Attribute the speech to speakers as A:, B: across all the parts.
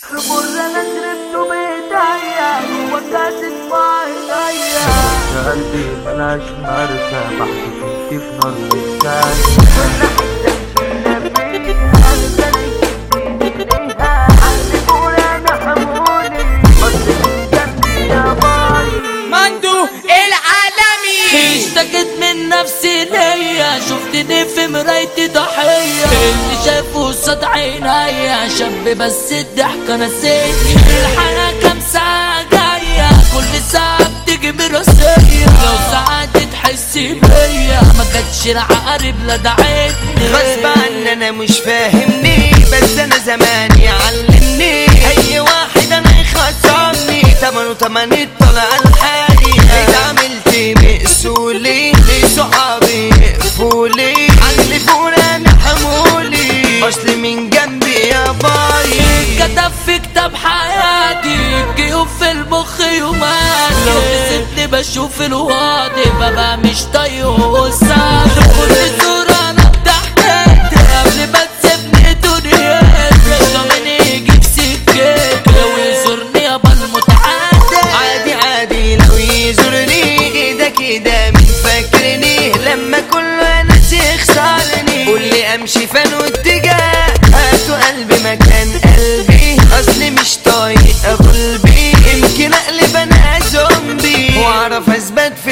A: خمر انا شربته بايديا وكاسة معايا
B: قلبي ملاش مرسى بحكي كنت في نار وسان
A: كل حتة مشينا فيها أغزل إليها علموني أنا حموني بس من جنبي يا باي
C: مندو العالمي.
D: اشتكيت من نفسي ليا شفتني في مرايتي ضحية اللي شافه قصاد عينيا شاب بس الضحكة نسيتني الحياة كام ساعة جاية كل ساعة بتيجي براسية لو ساعات تحسي بيا ما كانتش العقارب لا دعيتني
C: غصب عني انا مش فاهمني بس انا زمان يعلمني اي واحد انا يخصمني تمن طلع الحالي اتعاملت مقسولي لصحابي يقفولي حلفوني انا حمولي اصلي من جنبي يا باي
D: كتب في كتاب حياتي جيوب في المخ يوماتي لو كسبتني بشوف الواضي ببقى مش طايق وسعد كل صورة انا ضحكت قبل ما تسيبني دنيتي ضامن يجي في سكتي لو يزورني يابا المتعدي
C: عادي لو يزورني كده مين فاكرني لما كل ناس يخسرني قولي امشي فين واتجاه هاتوا قلبي مكان قلبي اصلي مش طايق قلبي يمكن اقلب انا زومبي واعرف اثبت في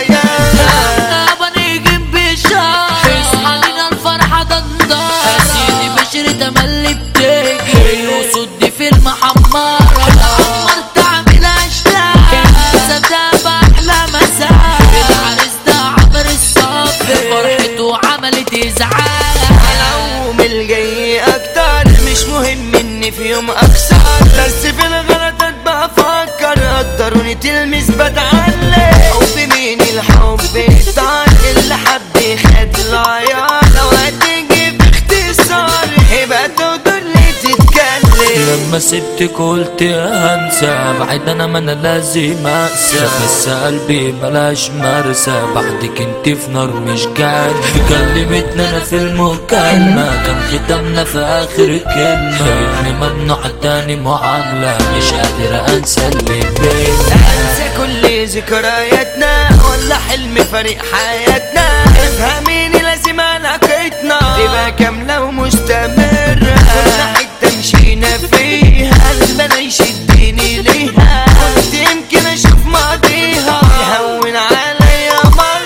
C: الحياه
D: بنيجي بشار اصحالينا الفرحة دندار سيدي بشري تملي بتجري وصدي في المحمرة عمرت اعمل اشلاء صدق باحلى مساء العريس ده عمر الصبر فرحته عملت ازعاج
C: العوم الجاي اكتر مش مهم اني في يوم اخسر بس في الغلطات بفكر قدروني تلمس بتعلم حب مين الحب طال اللي حب خد العيار لو هتيجي باختصار يبقى تقدر لي تتكلم
D: لما سبتك قلت هنسى بعد انا ما انا لازم اقسى بس قلبي ملاش مرسى بعدك انت في نار مش جاد كلمتنا انا في المكالمة كان ختامنا في اخر كلمة اني ممنوع تاني معاملة مش قادر انسى اللي بينا
C: انسى كل ذكرياتنا ولا حلم فريق حياتنا افهميني لازم علاقتنا تبقى كاملة ومستمرة كل حتة مشينا فيها قلبنا يشدني ليها قلت يمكن اشوف ماضيها يهون عليا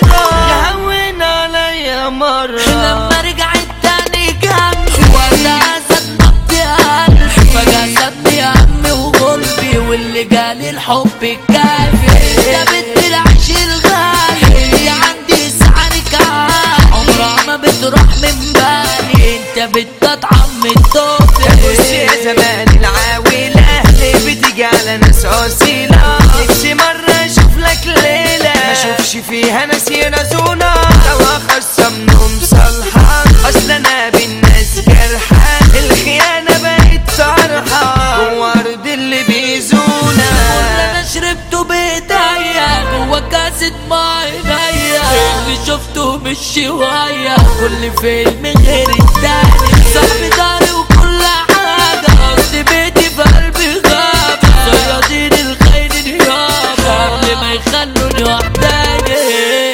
C: مرة
D: لما رجعت تاني جنبي وقتها زاد نبض قلبي فجأة سابني يا عمي وقلبي واللي جالي الحب الكافي يا بنت العيش الغالي اللي عندي سعرك عالي عمرها ما بتروح من بالي انت بتطعم الطفل
C: بص يا زمان العاولة ليه بتيجي على ناس أصيلة نفسي مرة اشوف لك ليلة ما اشوفش فيها ناس يرزونا لو اخصمنهم صالحة اصل انا بالناس جرحة الخيانة بقت طرحة جوا ارض اللي بيزونا
D: انا شربته بايديا جوا كاسة معايا اللي شفته مش شوية كل فيلم غير التاني صاحبي داري وكل حاجة قصدي بيتي في قلبي غابة صيادين الخير نيابة قبل ما يخلوني وحداني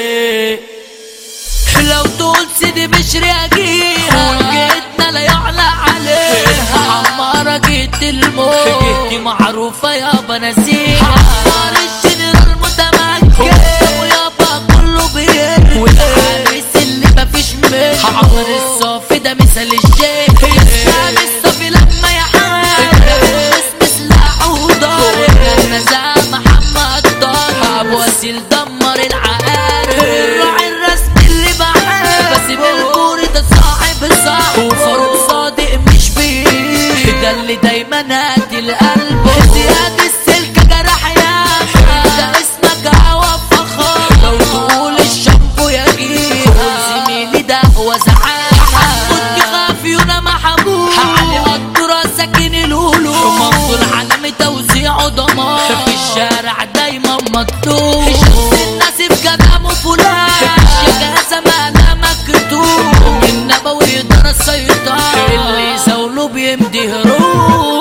D: لو تقول سيدي بشري اجيها وجيتنا لا يعلى عليها عمارة جيت الموت جيتي معروفة يابا نسيها عمار الجنرال متمكن ويابا كله بيرجع والحارس اللي مفيش منه عمر الصافي ده مثال الشيخ يسلم الصافي لما يحارب اسم سلاحه وضارب النزاع محمد طارق ابو وسيل دمر العقارب الراعي الرسمي اللي بحب باسم البوري ده صاحب وفاروق صادق مش بيه ده اللي دايما هادي القلب زياد السلك جرح ياما ده اسمك هوا فخار لو تقول الشامبو يجيها زميلي ده هو زعامة كنت خافيونا محبوب علي قدرة ساكن الهلو منصور علامة توزيعه دمار في الشارع دايما مكتوب شخص الناس في كلامه فلان الشجاعة مالها مكتوب النبوي يقدر السيطرة اللي يزاوله بيمدي هروب